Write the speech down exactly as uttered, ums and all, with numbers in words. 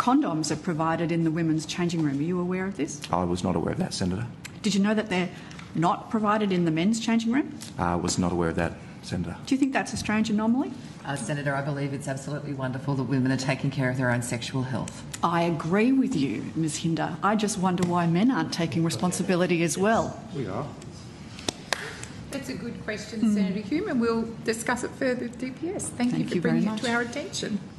condoms are provided in the women's changing room. Are you aware of this? I was not aware of that, Senator. Did you know that they're not provided in the men's changing room? I was not aware of that, Senator. Do you think that's a strange anomaly? Uh, Senator, I believe it's absolutely wonderful that women are taking care of their own sexual health. I agree with you, Ms Hinder. I just wonder why men aren't taking responsibility as well. We are. That's a good question, mm. Senator Hume, and we'll discuss it further with D P S. Thank, Thank you for you bringing very it to our attention.